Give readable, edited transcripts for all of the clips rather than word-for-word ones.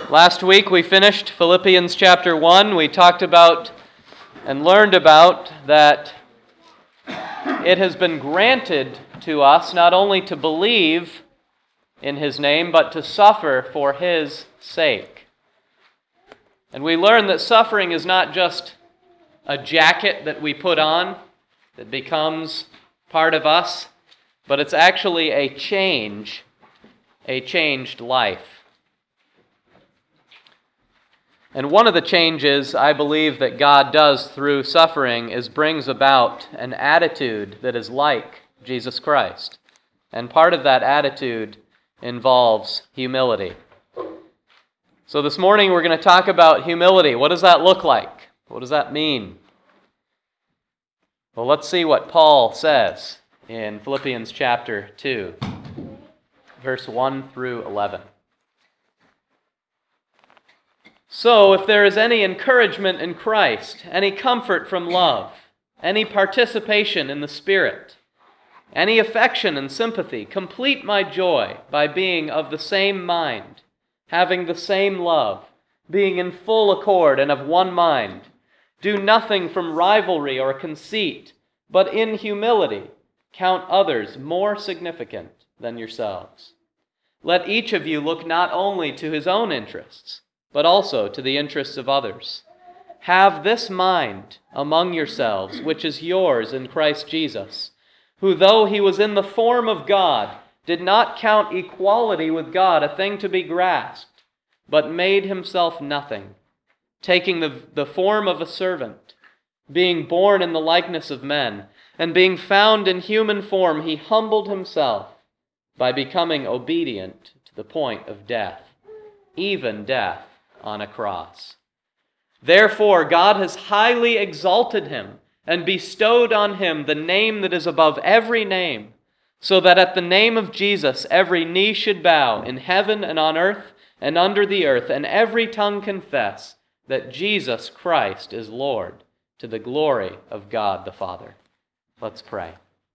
Last week we finished Philippians chapter 1. We talked about and learned about that it has been granted to us not only to believe in His name, but to suffer for His sake. And we learned that suffering is not just a jacket that we put on that becomes part of us, but it's actually a changed life. And one of the changes I believe that God does through suffering is brings about an attitude that is like Jesus Christ. And part of that attitude involves humility. So this morning we're going to talk about humility. What does that look like? What does that mean? Well, let's see what Paul says in Philippians chapter 2, verse 1 through 11. So, if there is any encouragement in Christ, any comfort from love, any participation in the Spirit, any affection and sympathy, complete my joy by being of the same mind, having the same love, being in full accord and of one mind. Do nothing from rivalry or conceit, but in humility count others more significant than yourselves. Let each of you look not only to his own interests, but also to the interests of others. Have this mind among yourselves, which is yours in Christ Jesus, who though he was in the form of God, did not count equality with God a thing to be grasped, but made himself nothing, taking the form of a servant, being born in the likeness of men, and being found in human form, he humbled himself by becoming obedient to the point of death, even death on a cross. Therefore, God has highly exalted him and bestowed on him the name that is above every name, so that at the name of Jesus every knee should bow in heaven and on earth and under the earth, and every tongue confess that Jesus Christ is Lord, to the glory of God the Father. Let's pray.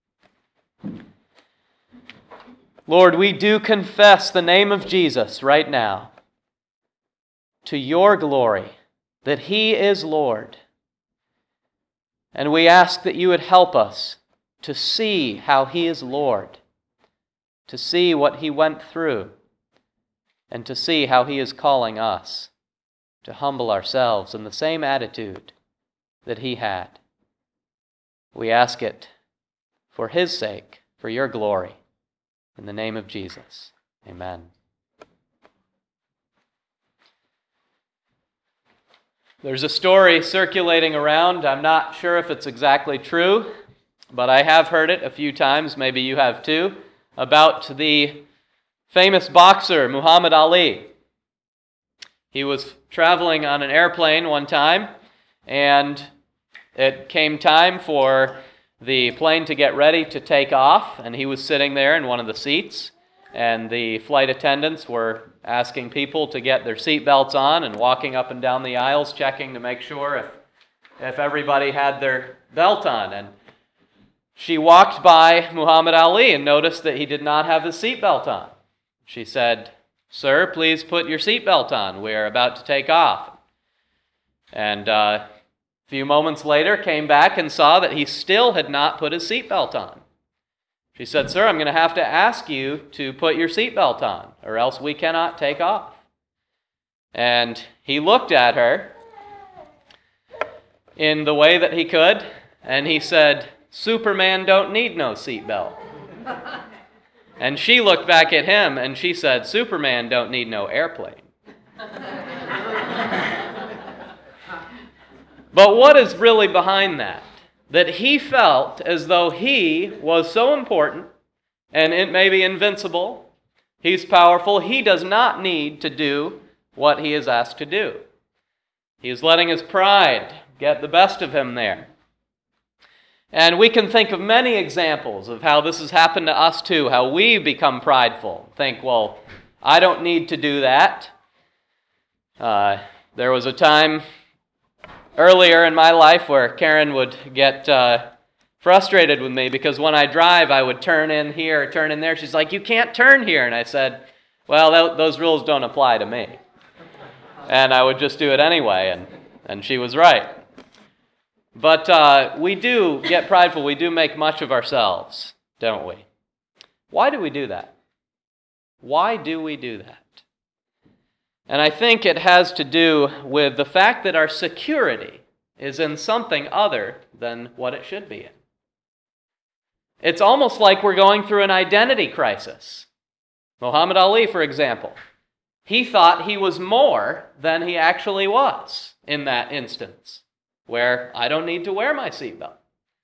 Lord, we do confess the name of Jesus right now, to your glory, that he is Lord. And we ask that you would help us to see how he is Lord, to see what he went through, and to see how he is calling us to humble ourselves in the same attitude that he had. We ask it for his sake, for your glory, in the name of Jesus. Amen. There's a story circulating around. I'm not sure if it's exactly true, but I have heard it a few times, maybe you have too, about the famous boxer Muhammad Ali. He was traveling on an airplane one time, and it came time for the plane to get ready to take off, and he was sitting there in one of the seats, and the flight attendants were asking people to get their seat belts on and walking up and down the aisles, checking to make sure if everybody had their belt on. And she walked by Muhammad Ali and noticed that he did not have his seat belt on. She said, "Sir, please put your seat belt on. We're about to take off." And a few moments later came back and saw that he still had not put his seat belt on. She said, "Sir, I'm going to have to ask you to put your seatbelt on, or else we cannot take off." And he looked at her in the way that he could, and he said, "Superman don't need no seatbelt." And she looked back at him, and she said, "Superman don't need no airplane." But what is really behind that? That he felt as though he was so important, and it may be invincible, he's powerful, he does not need to do what he is asked to do. He is letting his pride get the best of him there. And we can think of many examples of how this has happened to us too, how we become prideful. Think, well, I don't need to do that. There was a time earlier in my life where Karen would get frustrated with me because when I drive, I would turn in here, turn in there. She's like, "You can't turn here." And I said, "Well, those rules don't apply to me." And I would just do it anyway, and she was right. But we do get prideful. We do make much of ourselves, don't we? Why do we do that? Why do we do that? And I think it has to do with the fact that our security is in something other than what it should be in. It's almost like we're going through an identity crisis. Muhammad Ali, for example, he thought he was more than he actually was in that instance, where I don't need to wear my seatbelt.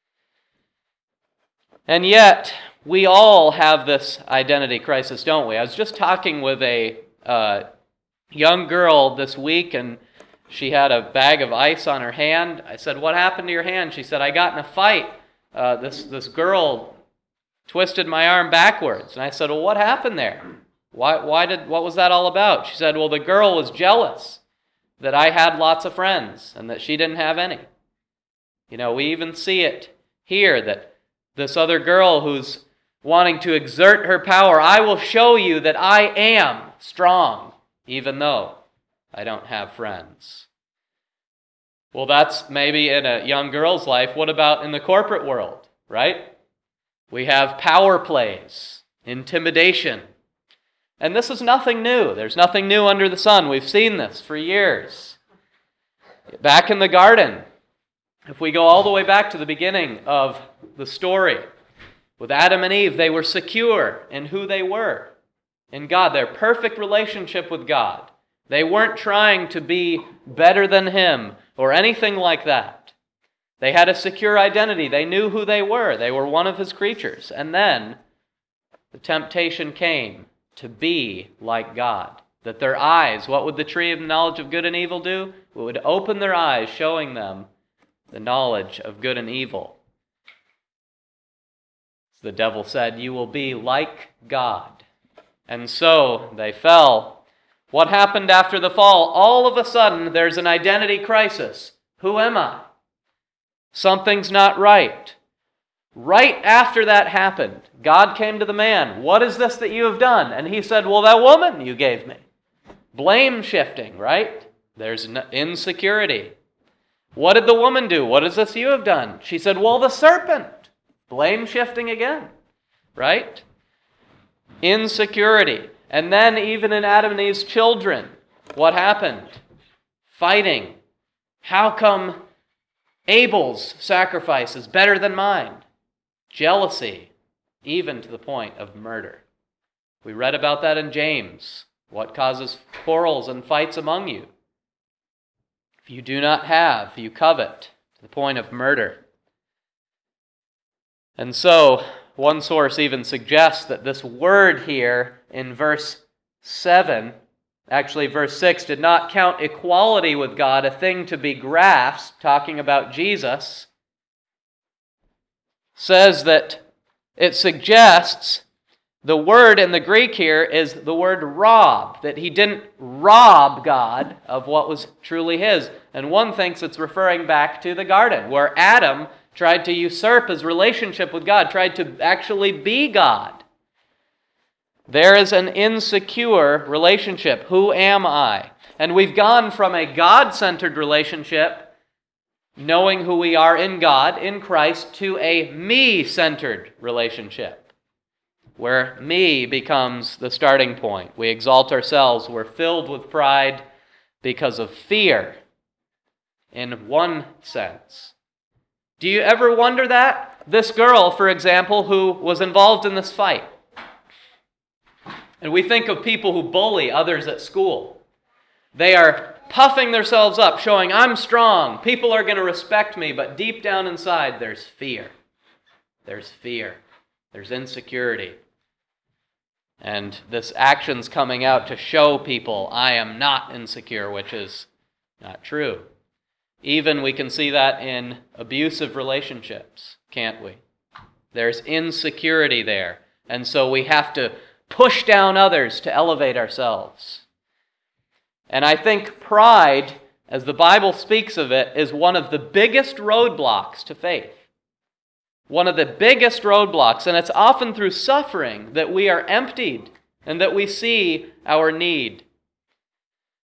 And yet, we all have this identity crisis, don't we? I was just talking with a young girl this week, and she had a bag of ice on her hand. I said, "What happened to your hand?" She said, "I got in a fight. This girl twisted my arm backwards." And I said, "Well, what happened there? What was that all about?" She said, "Well, the girl was jealous that I had lots of friends and that she didn't have any." You know, we even see it here, that this other girl who's wanting to exert her power, "I will show you that I am strong, even though I don't have friends." Well, that's maybe in a young girl's life. What about in the corporate world, right? We have power plays, intimidation. And this is nothing new. There's nothing new under the sun. We've seen this for years. Back in the garden, if we go all the way back to the beginning of the story, with Adam and Eve, they were secure in who they were in God, their perfect relationship with God. They weren't trying to be better than Him or anything like that. They had a secure identity. They knew who they were. They were one of His creatures. And then the temptation came to be like God. That their eyes, what would the tree of knowledge of good and evil do? It would open their eyes, showing them the knowledge of good and evil. The devil said, "You will be like God." And so they fell. What happened after the fall? All of a sudden, there's an identity crisis. Who am I? Something's not right. Right after that happened, God came to the man. "What is this that you have done?" And he said, "Well, that woman you gave me." Blame shifting, right? There's insecurity. What did the woman do? "What is this you have done?" She said, "Well, the serpent." Blame shifting again, right? Insecurity. And then even in Adam and Eve's children, what happened? Fighting. How come Abel's sacrifice is better than mine? Jealousy, even to the point of murder. We read about that in James. What causes quarrels and fights among you? If you do not have, you covet, to the point of murder. And so, one source even suggests that this word here in verse 7, actually verse 6, did not count equality with God a thing to be grasped, talking about Jesus, says that it suggests the word in the Greek here is the word rob, that he didn't rob God of what was truly his. And one thinks it's referring back to the garden, where Adam tried to usurp his relationship with God, tried to actually be God. There is an insecure relationship. Who am I? And we've gone from a God-centered relationship, knowing who we are in God, in Christ, to a me-centered relationship, where me becomes the starting point. We exalt ourselves. We're filled with pride because of fear, in one sense. Do you ever wonder that? This girl, for example, who was involved in this fight. And we think of people who bully others at school. They are puffing themselves up, showing, "I'm strong, people are going to respect me," but deep down inside, there's fear. There's fear. There's insecurity. And this action's coming out to show people, I am not insecure, which is not true. Even we can see that in abusive relationships, can't we? There's insecurity there. And so we have to push down others to elevate ourselves. And I think pride, as the Bible speaks of it, is one of the biggest roadblocks to faith. One of the biggest roadblocks. And it's often through suffering that we are emptied and that we see our need.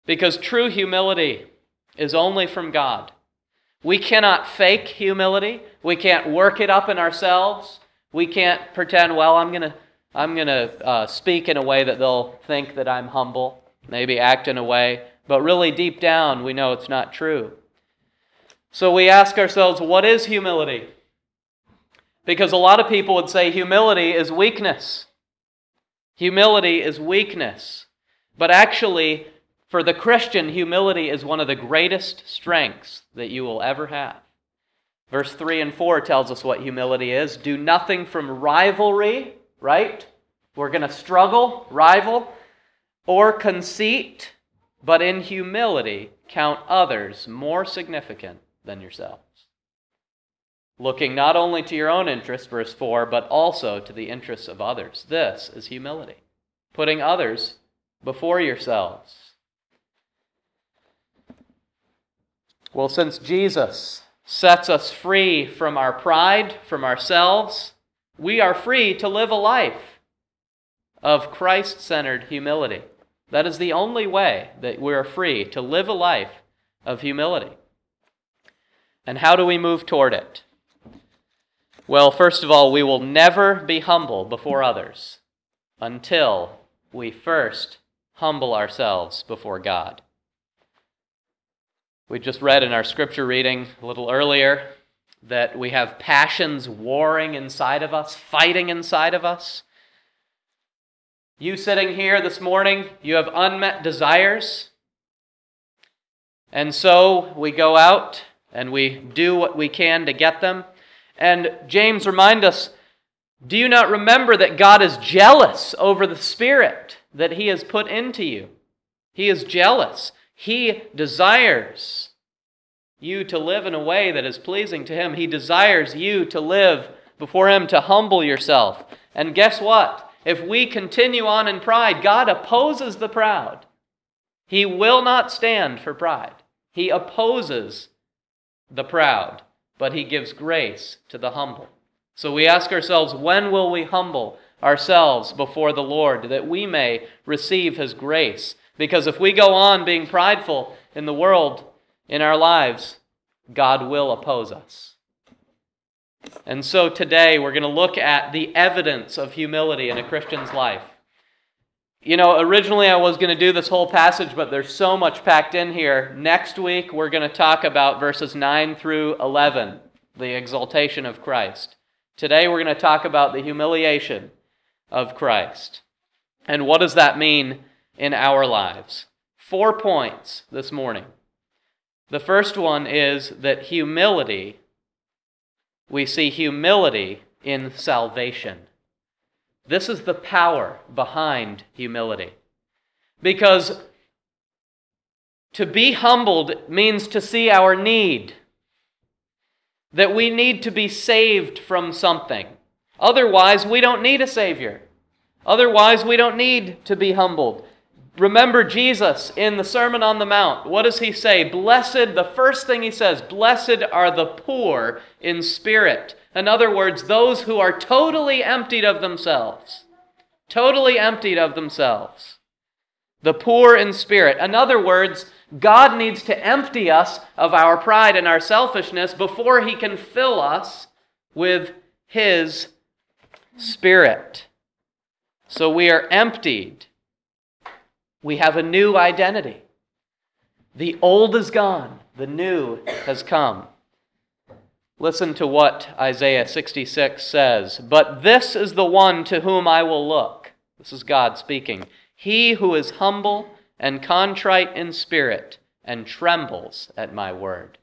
Because true humility is only from God. We cannot fake humility. We can't work it up in ourselves. We can't pretend, well, I'm going to speak in a way that they'll think that I'm humble, maybe act in a way, but really deep down we know it's not true. So we ask ourselves, what is humility? Because a lot of people would say humility is weakness. Humility is weakness. But actually, for the Christian, humility is one of the greatest strengths that you will ever have. Verse 3 and 4 tells us what humility is. Do nothing from rivalry, right? We're going to struggle, rival, or conceit, but in humility count others more significant than yourselves. Looking not only to your own interest, verse 4, but also to the interests of others. This is humility. Putting others before yourselves. Well, since Jesus sets us free from our pride, from ourselves, we are free to live a life of Christ-centered humility. That is the only way that we are free to live a life of humility. And how do we move toward it? Well, first of all, we will never be humble before others until we first humble ourselves before God. We just read in our scripture reading a little earlier that we have passions warring inside of us, fighting inside of us. You sitting here this morning, you have unmet desires. And so we go out and we do what we can to get them. And James reminds us, do you not remember that God is jealous over the Spirit that He has put into you? He is jealous. He desires you to live in a way that is pleasing to Him. He desires you to live before Him, to humble yourself. And guess what? If we continue on in pride, God opposes the proud. He will not stand for pride. He opposes the proud, but He gives grace to the humble. So we ask ourselves, when will we humble ourselves before the Lord that we may receive His grace? Because if we go on being prideful in the world, in our lives, God will oppose us. And so today we're going to look at the evidence of humility in a Christian's life. You know, originally I was going to do this whole passage, but there's so much packed in here. Next week we're going to talk about verses 9 through 11, the exaltation of Christ. Today we're going to talk about the humiliation of Christ. And what does that mean in our lives? 4 points this morning. The first one is that humility, we see humility in salvation. This is the power behind humility. Because to be humbled means to see our need. That we need to be saved from something. Otherwise, we don't need a Savior. Otherwise, we don't need to be humbled. Remember Jesus in the Sermon on the Mount. What does He say? Blessed, the first thing He says, blessed are the poor in spirit. In other words, those who are totally emptied of themselves. Totally emptied of themselves. The poor in spirit. In other words, God needs to empty us of our pride and our selfishness before He can fill us with His Spirit. So we are emptied. We have a new identity. The old is gone. The new has come. Listen to what Isaiah 66 says. But this is the one to whom I will look. This is God speaking. He who is humble and contrite in spirit and trembles at my word.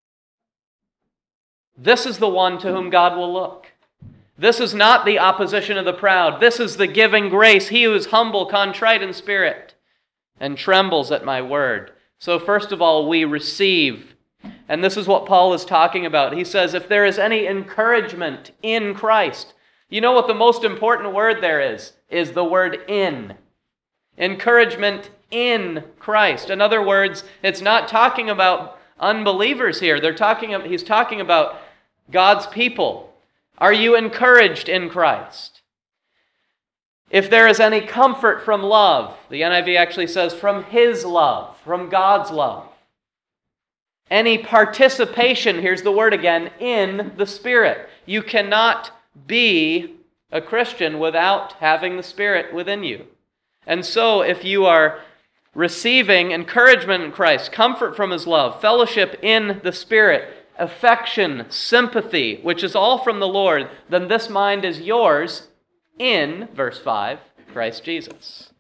This is the one to whom God will look. This is not the opposition of the proud. This is the giving grace. He who is humble, contrite in spirit and trembles at my word. So first of all, we receive. And this is what Paul is talking about. He says, if there is any encouragement in Christ, you know what the most important word there is the word in. Encouragement in Christ. In other words, it's not talking about unbelievers here. He's talking about God's people. Are you encouraged in Christ? If there is any comfort from love, the NIV actually says from His love, from God's love. Any participation, here's the word again, in the Spirit. You cannot be a Christian without having the Spirit within you. And so if you are receiving encouragement in Christ, comfort from His love, fellowship in the Spirit, affection, sympathy, which is all from the Lord, then this mind is yours in, verse 5, Christ Jesus.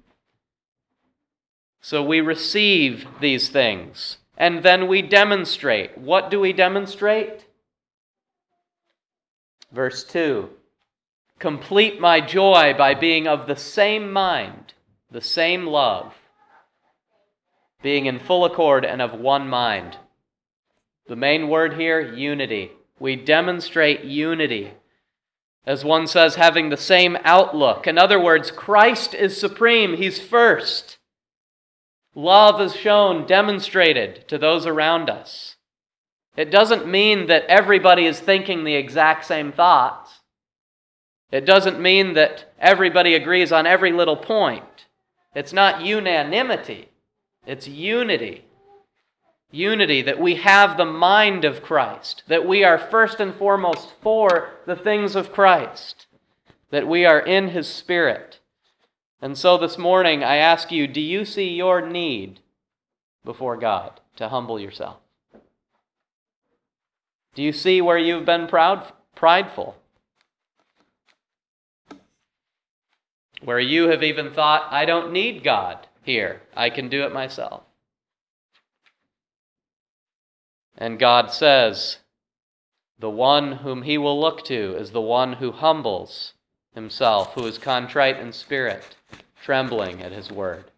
So we receive these things, and then we demonstrate. What do we demonstrate? Verse 2, complete my joy by being of the same mind, the same love, being in full accord and of one mind. The main word here, unity. We demonstrate unity. As one says, having the same outlook. In other words, Christ is supreme. He's first. Love is shown, demonstrated to those around us. It doesn't mean that everybody is thinking the exact same thoughts. It doesn't mean that everybody agrees on every little point. It's not unanimity. It's unity. Unity, that we have the mind of Christ, that we are first and foremost for the things of Christ, that we are in His Spirit. And so this morning I ask you, do you see your need before God to humble yourself? Do you see where you've been prideful? Where you have even thought, I don't need God here, I can do it myself. And God says, the one whom He will look to is the one who humbles himself, who is contrite in spirit, trembling at His word.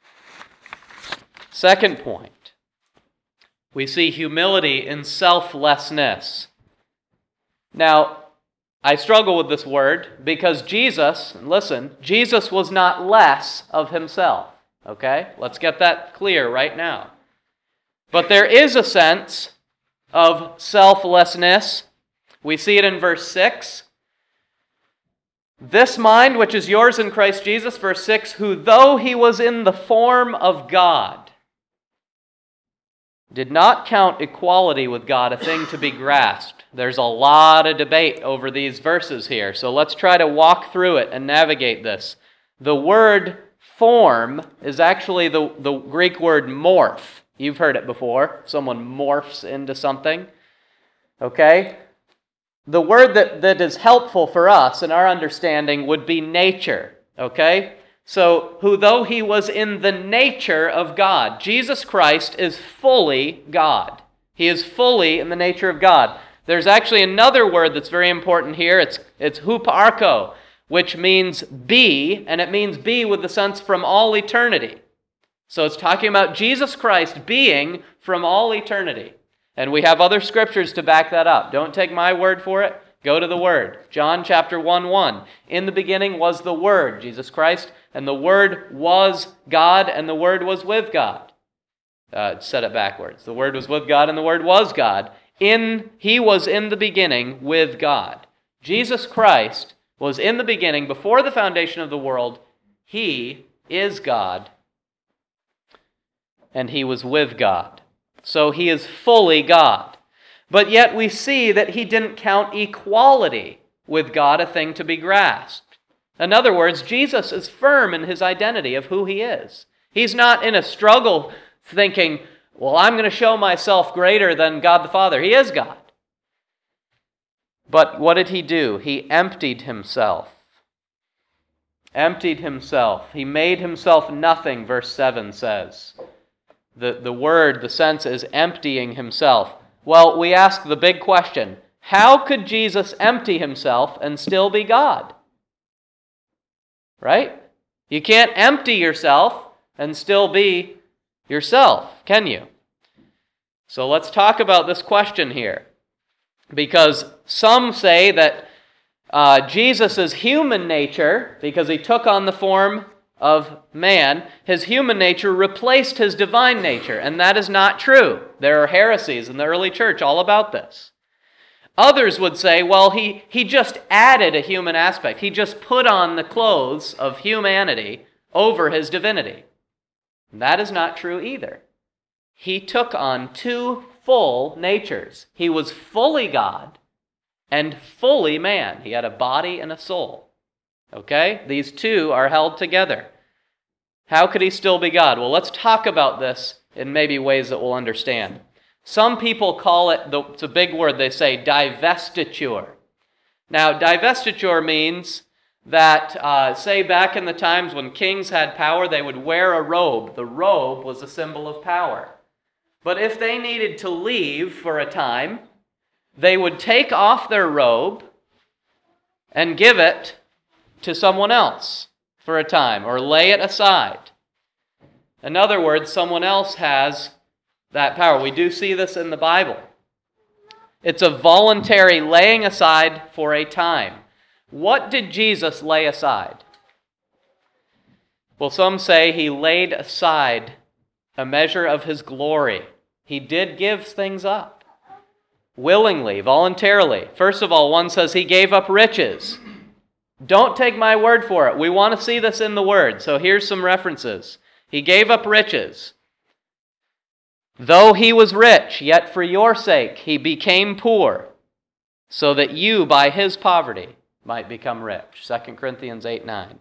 Second point, we see humility in selflessness. Now, I struggle with this word because Jesus, and listen, Jesus was not less of Himself. Okay? Let's get that clear right now. But there is a sense of selflessness. We see it in verse 6. This mind which is yours in Christ Jesus, verse 6, who though He was in the form of God, did not count equality with God a thing to be grasped. There's a lot of debate over these verses here, so let's try to walk through it and navigate this. The word form is actually the Greek word morph. You've heard it before. Someone morphs into something. Okay? The word that is helpful for us in our understanding would be nature. Okay? So, who though He was in the nature of God, Jesus Christ is fully God. He is fully in the nature of God. There's actually another word that's very important here. It's huparko, which means be, and it means be with the sense from all eternity. So it's talking about Jesus Christ being from all eternity. And we have other scriptures to back that up. Don't take my word for it. Go to the Word. John chapter 1:1. In the beginning was the Word, Jesus Christ, and the Word was God, and the Word was with God. Said it backwards. The Word was with God, and the Word was God. He was in the beginning with God. Jesus Christ was in the beginning, before the foundation of the world. He is God, and He was with God. So He is fully God. But yet we see that He didn't count equality with God a thing to be grasped. In other words, Jesus is firm in His identity of who He is. He's not in a struggle thinking, well, I'm going to show myself greater than God the Father. He is God. But what did He do? He emptied Himself. Emptied Himself. He made Himself nothing, verse 7 says. The word, the sense is emptying Himself. Well, we ask the big question, how could Jesus empty Himself and still be God? Right? You can't empty yourself and still be yourself, can you? So let's talk about this question here. Because some say that Jesus' human nature, because He took on the form of man, His human nature replaced His divine nature, and that is not true. There are heresies in the early church all about this. Others would say, well, he just added a human aspect. He just put on the clothes of humanity over his divinity. That is not true either. He took on two full natures. He was fully God and fully man. He had a body and a soul. Okay? These two are held together. How could he still be God? Well, let's talk about this in maybe ways that we'll understand. Some people call it, it's a big word, they say divestiture. Now, divestiture means that, say back in the times when kings had power, they would wear a robe. The robe was a symbol of power. But if they needed to leave for a time, they would take off their robe and give it to someone else for a time, or lay it aside. In other words, someone else has that power. We do see this in the Bible. It's a voluntary laying aside for a time. What did Jesus lay aside? Well, some say he laid aside a measure of his glory. He did give things up willingly, voluntarily. First of all, one says he gave up riches. Don't take my word for it. We want to see this in the Word. So here's some references. He gave up riches. Though he was rich, yet for your sake he became poor, so that you by his poverty might become rich. 2 Corinthians 8:9.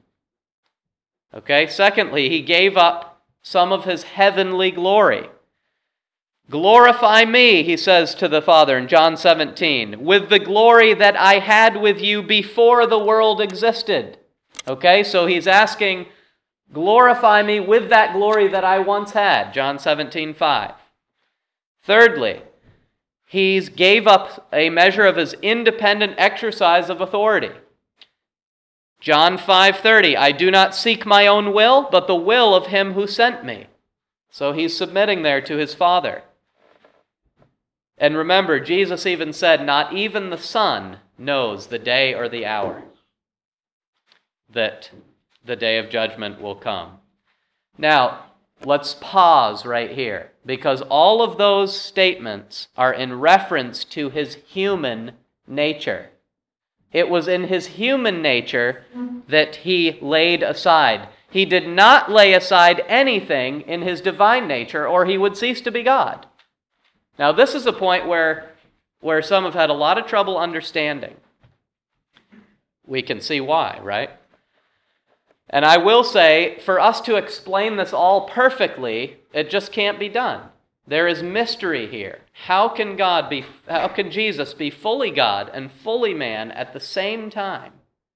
Okay, secondly, he gave up some of his heavenly glory. Glorify me, he says to the Father in John 17, with the glory that I had with you before the world existed. Okay, so he's asking, glorify me with that glory that I once had. John 17:5. Thirdly, he gave up a measure of his independent exercise of authority. John 5:30, I do not seek my own will, but the will of him who sent me. So he's submitting there to his Father. And remember, Jesus even said, not even the Son knows the day or the hour that the day of judgment will come. Now, let's pause right here, because all of those statements are in reference to his human nature. It was in his human nature that he laid aside. He did not lay aside anything in his divine nature, or he would cease to be God. Now, this is a point where some have had a lot of trouble understanding. We can see why, right? And I will say, for us to explain this all perfectly, it just can't be done. There is mystery here. How can Jesus be fully God and fully man at the same time?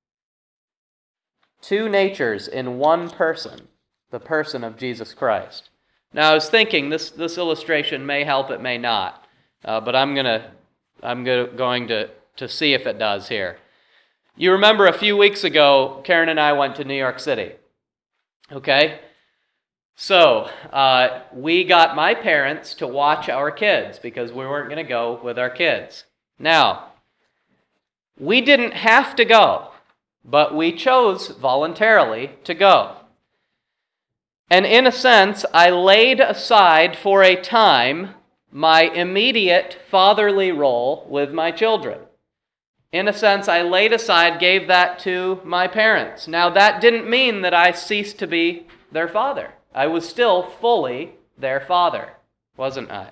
Two natures in one person, the person of Jesus Christ. Now, I was thinking this illustration may help, it may not, but I'm going to see if it does here. You remember a few weeks ago, Karen and I went to New York City. Okay? So, we got my parents to watch our kids because we weren't going to go with our kids. Now, we didn't have to go, but we chose voluntarily to go. And in a sense, I laid aside for a time my immediate fatherly role with my children. In a sense, I laid aside, gave that to my parents. Now, that didn't mean that I ceased to be their father. I was still fully their father, wasn't I?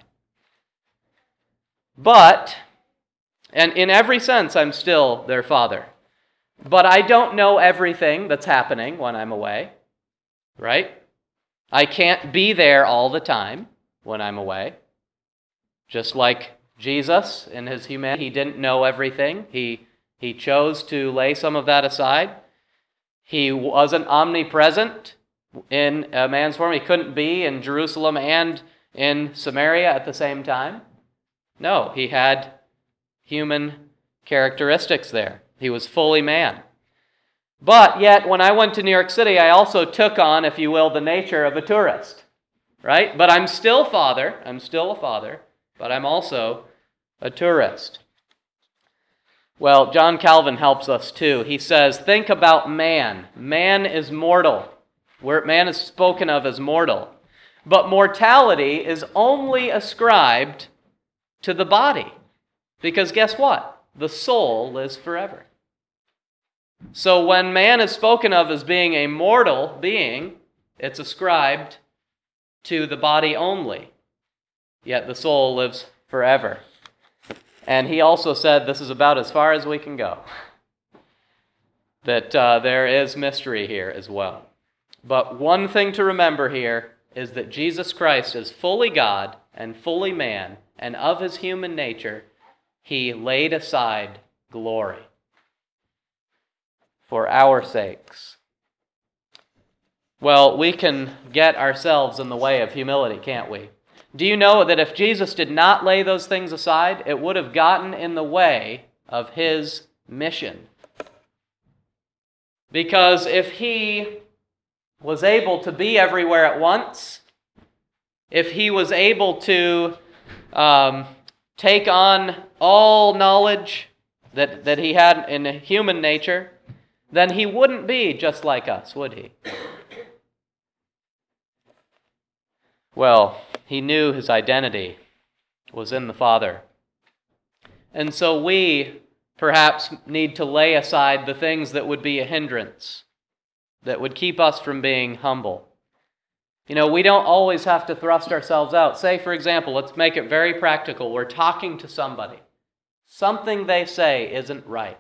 But, and in every sense, I'm still their father. But I don't know everything that's happening when I'm away, right? I can't be there all the time when I'm away. Just like Jesus in his humanity, he didn't know everything. He chose to lay some of that aside. He wasn't omnipresent in a man's form. He couldn't be in Jerusalem and in Samaria at the same time. No, he had human characteristics there. He was fully man. But yet, when I went to New York City, I also took on, if you will, the nature of a tourist, right? But I'm still father. I'm still a father, but I'm also a tourist. Well, John Calvin helps us too. He says, think about man. Man is mortal. Man is spoken of as mortal. But mortality is only ascribed to the body. Because guess what? the soul lives forever. So when man is spoken of as being a mortal being, it's ascribed to the body only, yet the soul lives forever. And he also said this is about as far as we can go, that there is mystery here as well. But one thing to remember here is that Jesus Christ is fully God and fully man, and of his human nature, he laid aside glory for our sakes. Well, we can get ourselves in the way of humility, can't we? Do you know that if Jesus did not lay those things aside, it would have gotten in the way of his mission? Because if he was able to be everywhere at once, if he was able to take on all knowledge that he had in human nature, then he wouldn't be just like us, would he? Well, he knew his identity was in the Father. And so we perhaps need to lay aside the things that would be a hindrance, that would keep us from being humble. You know, we don't always have to thrust ourselves out. Say, for example, let's make it very practical. We're talking to somebody. Something they say isn't right.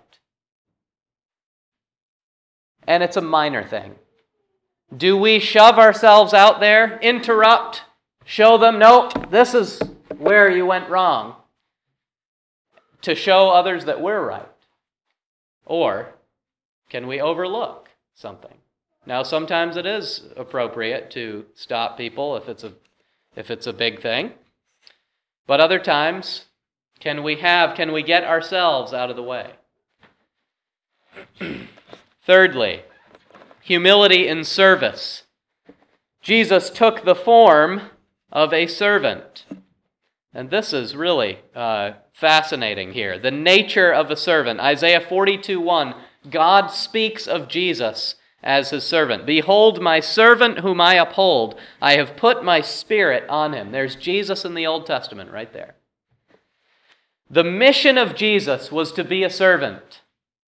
And it's a minor thing. Do we shove ourselves out there, interrupt, show them, nope, this is where you went wrong, to show others that we're right? Or can we overlook something? Now, sometimes it is appropriate to stop people if it's a big thing. But other times, can we get ourselves out of the way? Thirdly, humility in service. Jesus took the form of a servant. And this is really fascinating here. The nature of a servant. Isaiah 42:1, God speaks of Jesus as his servant. Behold my servant whom I uphold. I have put my spirit on him. There's Jesus in the Old Testament right there. The mission of Jesus was to be a servant.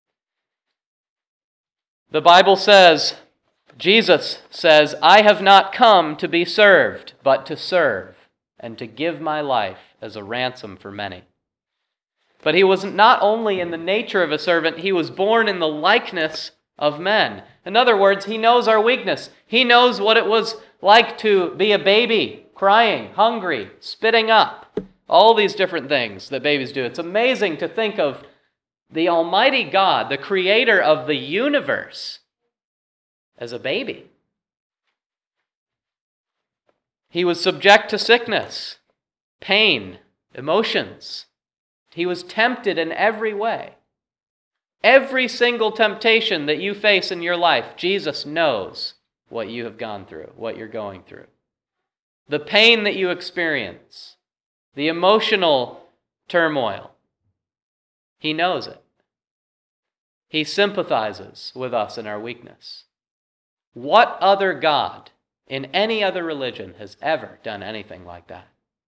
The Bible says, Jesus says, I have not come to be served, but to serve, and to give my life as a ransom for many. But he was not only in the nature of a servant, he was born in the likeness of men. In other words, he knows our weakness. He knows what it was like to be a baby, crying, hungry, spitting up, all these different things that babies do. It's amazing to think of the Almighty God, the creator of the universe, as a baby. He was subject to sickness, pain, emotions. He was tempted in every way. Every single temptation that you face in your life, Jesus knows what you have gone through, what you're going through. The pain that you experience, the emotional turmoil, he knows it. He sympathizes with us in our weakness. What other God in any other religion has ever done anything like that?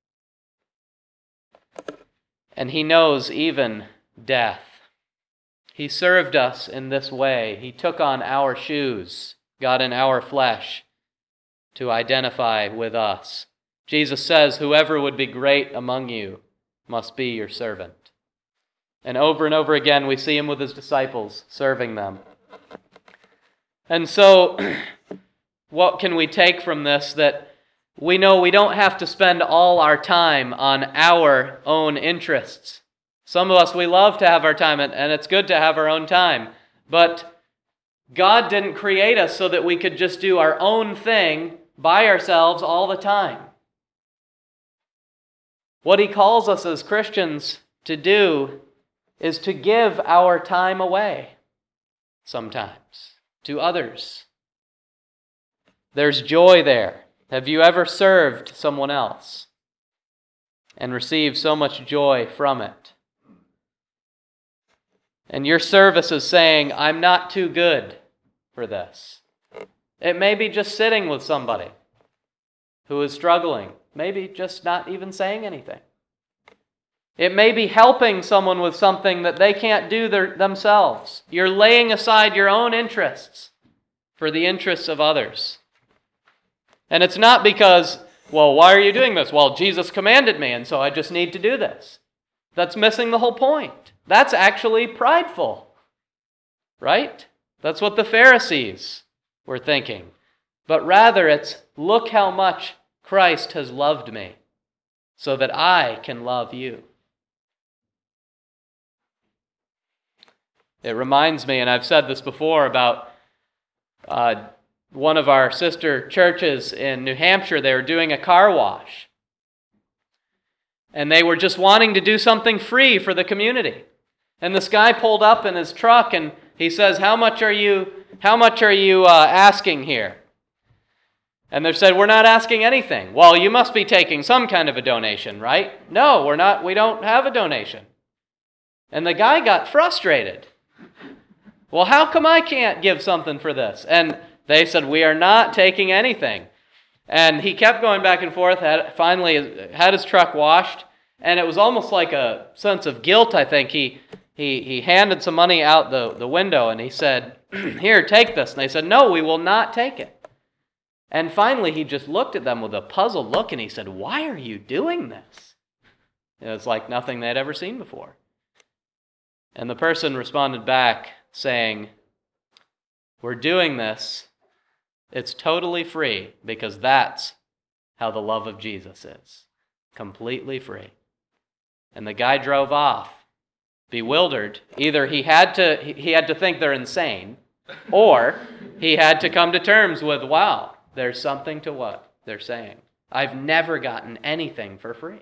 And he knows even death. He served us in this way. He took on our shoes, got in our flesh to identify with us. Jesus says, whoever would be great among you must be your servant. And over again, we see him with his disciples, serving them. And so, what can we take from this? That we know we don't have to spend all our time on our own interests. Some of us, we love to have our time, and it's good to have our own time. But God didn't create us so that we could just do our own thing by ourselves all the time. What he calls us as Christians to do is to give our time away sometimes to others. There's joy there. Have you ever served someone else and received so much joy from it? And your service is saying, I'm not too good for this. It may be just sitting with somebody who is struggling, maybe just not even saying anything. It may be helping someone with something that they can't do themselves. You're laying aside your own interests for the interests of others. And it's not because, well, why are you doing this? Well, Jesus commanded me, and so I just need to do this. That's missing the whole point. That's actually prideful, right? That's what the Pharisees were thinking. But rather it's, look how much Christ has loved me so that I can love you. It reminds me, and I've said this before, about one of our sister churches in New Hampshire. They were doing a car wash. And they were just wanting to do something free for the community. And this guy pulled up in his truck and he says, how much are you asking here? And they said, we're not asking anything. Well, you must be taking some kind of a donation, right? No, we're not. We don't have a donation. And the guy got frustrated. Well, how come I can't give something for this? And they said, we are not taking anything. And he kept going back and forth, finally had his truck washed, and it was almost like a sense of guilt, I think. He handed some money out the window, and he said, here, take this. And they said, no, we will not take it. And finally, he just looked at them with a puzzled look, and he said, why are you doing this? It was like nothing they'd ever seen before. And the person responded back saying, we're doing this. It's totally free because that's how the love of Jesus is. Completely free. And the guy drove off, bewildered. Either he had to think they're insane, or he had to come to terms with, wow, there's something to what they're saying. I've never gotten anything for free.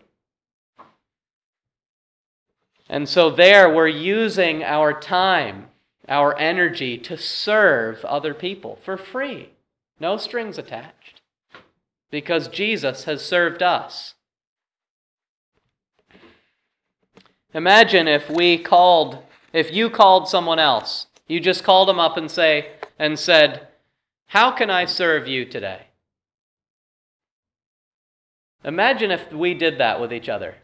And so there we're using our time, our energy to serve other people for free. No strings attached. Because Jesus has served us. Imagine if you called someone else, you just called them up and said, how can I serve you today? Imagine if we did that with each other.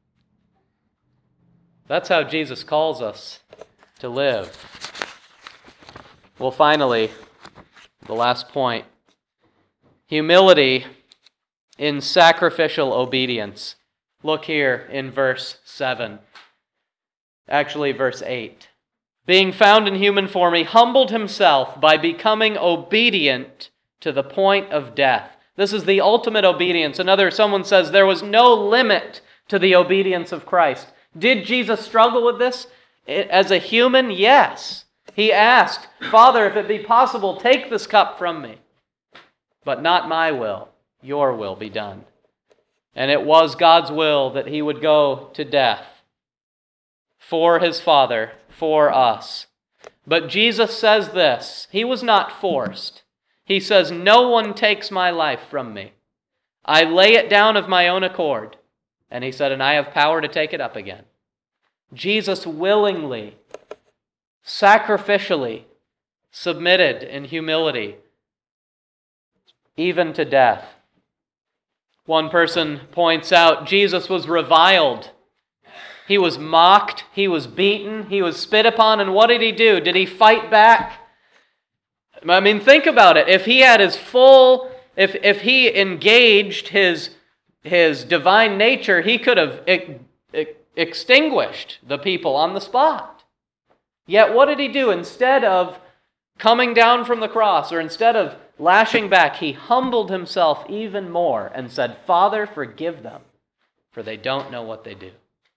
That's how Jesus calls us to live. Well, finally, the last point. Humility in sacrificial obedience. Look here in verse 7. Actually, verse 8. Being found in human form, he humbled himself by becoming obedient to the point of death. This is the ultimate obedience. Someone says there was no limit to the obedience of Christ. Did Jesus struggle with this? As a human, yes. He asked, Father, if it be possible, take this cup from me. But not my will, your will be done. And it was God's will that he would go to death for his Father, for us. But Jesus says this, he was not forced. He says, no one takes my life from me. I lay it down of my own accord. And he said, and I have power to take it up again. Jesus willingly, sacrificially submitted in humility, even to death. One person points out Jesus was reviled. He was mocked. He was beaten. He was spit upon. And what did he do? Did he fight back? I mean, think about it. If he had his full, if he engaged his divine nature, he could have extinguished the people on the spot. Yet what did he do? Instead of coming down from the cross, or instead of lashing back, he humbled himself even more and said, Father, forgive them, for they don't know what they do.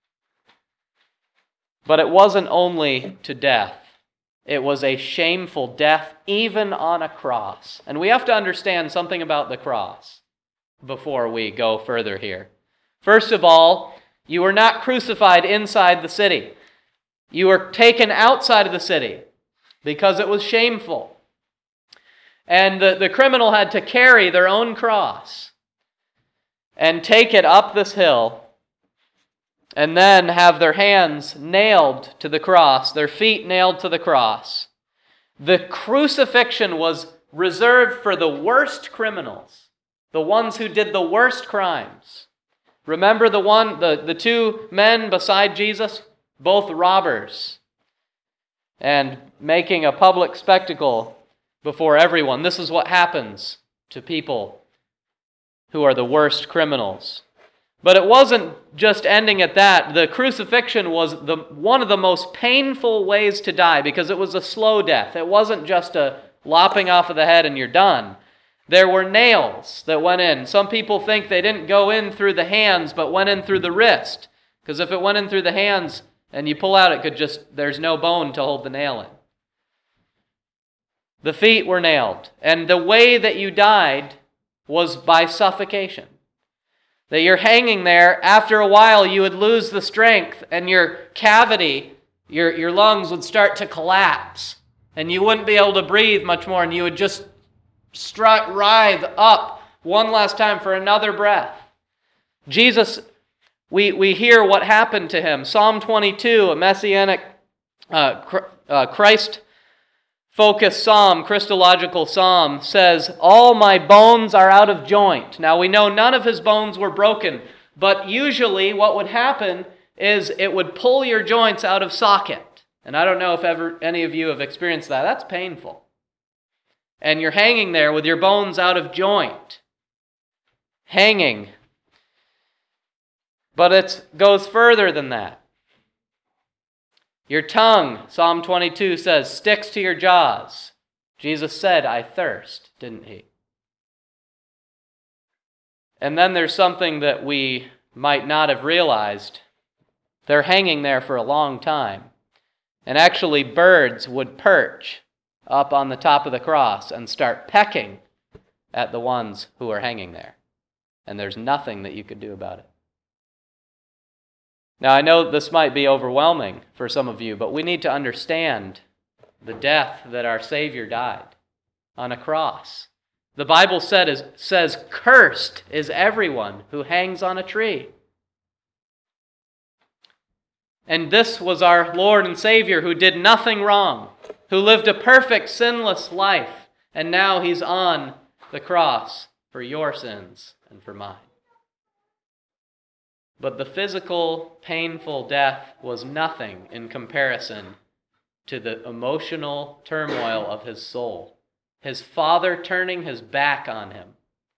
But it wasn't only to death. It was a shameful death, even on a cross. And we have to understand something about the cross before we go further here. First of all, you were not crucified inside the city. You were taken outside of the city because it was shameful. And the criminal had to carry their own cross and take it up this hill and then have their hands nailed to the cross, their feet nailed to the cross. The crucifixion was reserved for the worst criminals, the ones who did the worst crimes. Remember the two men beside Jesus? Both robbers. And making a public spectacle before everyone. This is what happens to people who are the worst criminals. But it wasn't just ending at that. The crucifixion was one of the most painful ways to die because it was a slow death. It wasn't just a lopping off of the head and you're done. There were nails that went in. Some people think they didn't go in through the hands, but went in through the wrist. Because if it went in through the hands and you pull out, there's no bone to hold the nail in. The feet were nailed. And the way that you died was by suffocation. That you're hanging there, after a while you would lose the strength and your cavity, your lungs would start to collapse. And you wouldn't be able to breathe much more and you would just writhe up one last time for another breath. Jesus, we hear what happened to him. Psalm 22, a messianic Christ-focused psalm, Christological psalm, says, "All my bones are out of joint." Now we know none of his bones were broken, but usually what would happen is it would pull your joints out of socket. And I don't know if any of you have experienced that. That's painful. And you're hanging there with your bones out of joint. Hanging. But it goes further than that. Your tongue, Psalm 22 says, sticks to your jaws. Jesus said, "I thirst," didn't he? And then there's something that we might not have realized. They're hanging there for a long time. And actually birds would perch up on the top of the cross and start pecking at the ones who are hanging there. And there's nothing that you could do about it. Now, I know this might be overwhelming for some of you, but we need to understand the death that our Savior died on a cross. The Bible says, "Cursed is everyone who hangs on a tree." And this was our Lord and Savior who did nothing wrong, who lived a perfect, sinless life, and now he's on the cross for your sins and for mine. But the physical, painful death was nothing in comparison to the emotional turmoil of his soul. His Father turning his back on him.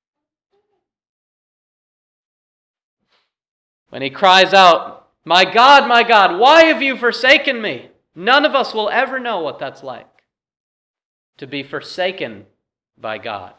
When he cries out, my God, why have you forsaken me?" None of us will ever know what that's like, to be forsaken by God.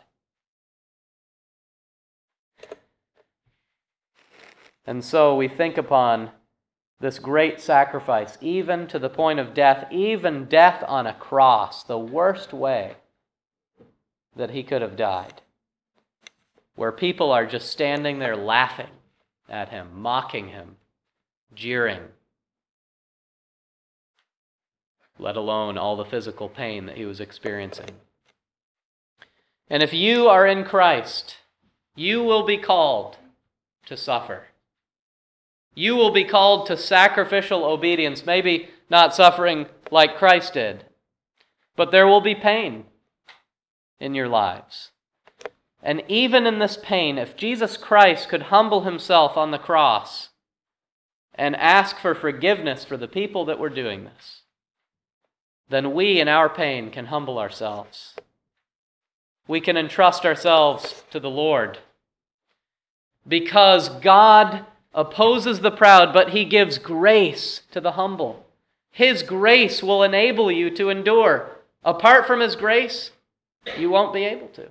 And so we think upon this great sacrifice, even to the point of death, even death on a cross, the worst way that he could have died, where people are just standing there laughing at him, mocking him, jeering, let alone all the physical pain that he was experiencing. And if you are in Christ, you will be called to suffer. You will be called to sacrificial obedience, maybe not suffering like Christ did, but there will be pain in your lives. And even in this pain, if Jesus Christ could humble himself on the cross and ask for forgiveness for the people that were doing this, then we in our pain can humble ourselves. We can entrust ourselves to the Lord. Because God opposes the proud, but he gives grace to the humble. His grace will enable you to endure. Apart from his grace, you won't be able to.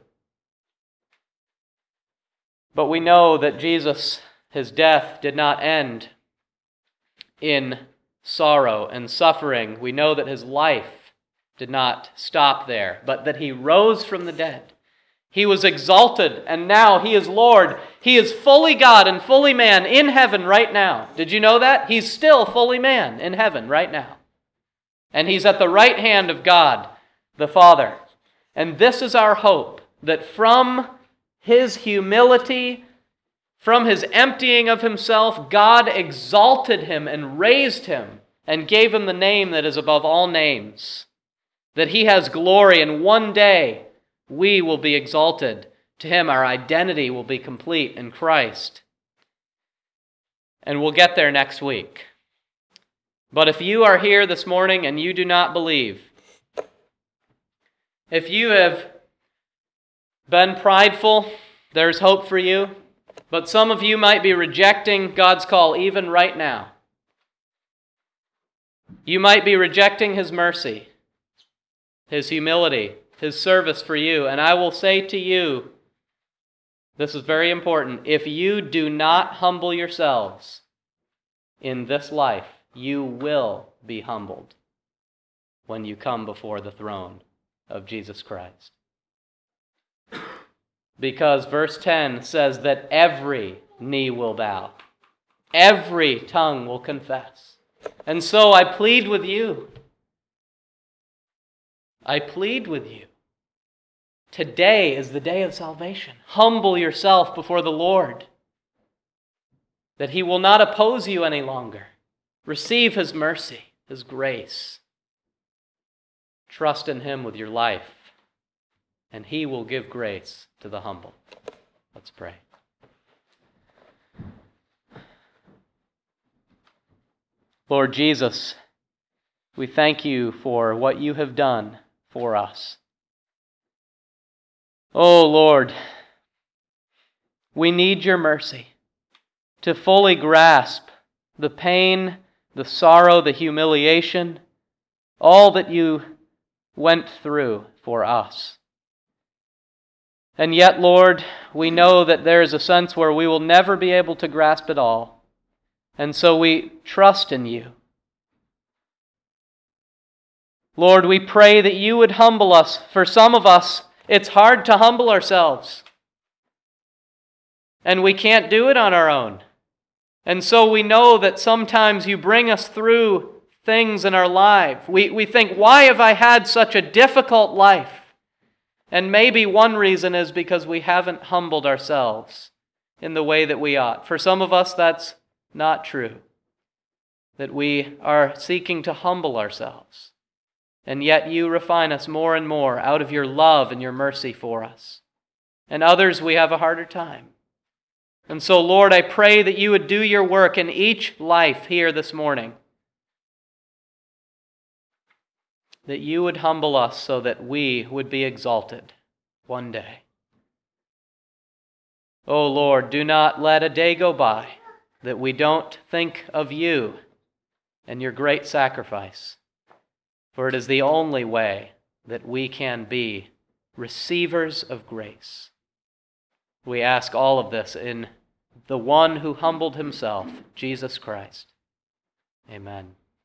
But we know that Jesus, his death did not end in sorrow and suffering. We know that his life did not stop there, but that he rose from the dead. He was exalted, and now he is Lord. He is fully God and fully man in heaven right now. Did you know that? He's still fully man in heaven right now. And he's at the right hand of God, the Father. And this is our hope, that from his humility, from his emptying of himself, God exalted him and raised him and gave him the name that is above all names. That he has glory, and one day we will be exalted. To him, our identity will be complete in Christ. and we'll get there next week. But if you are here this morning and you do not believe, if you have been prideful, there's hope for you. But some of you might be rejecting God's call even right now. You might be rejecting His mercy, His humility, His service for you. And I will say to you, this is very important, if you do not humble yourselves in this life, you will be humbled when you come before the throne of Jesus Christ. Because verse 10 says that every knee will bow, every tongue will confess. And so I plead with you. I plead with you. Today is the day of salvation. Humble yourself before the Lord, that He will not oppose you any longer. Receive His mercy, His grace. Trust in Him with your life, and He will give grace to the humble. Let's pray. Lord Jesus, we thank You for what You have done for us. Oh Lord, we need Your mercy to fully grasp the pain, the sorrow, the humiliation, all that You went through for us. And yet, Lord, we know that there is a sense where we will never be able to grasp it all. And so we trust in You. Lord, we pray that You would humble us. For some of us, it's hard to humble ourselves. And we can't do it on our own. And so we know that sometimes You bring us through things in our life. We think, why have I had such a difficult life? And maybe one reason is because we haven't humbled ourselves in the way that we ought. For some of us, that's not true. That we are seeking to humble ourselves. And yet You refine us more and more out of Your love and Your mercy for us. And others, we have a harder time. And so, Lord, I pray that You would do Your work in each life here this morning. That You would humble us so that we would be exalted one day. Oh Lord, do not let a day go by that we don't think of You and Your great sacrifice. For it is the only way that we can be receivers of grace. We ask all of this in the one who humbled Himself, Jesus Christ. Amen.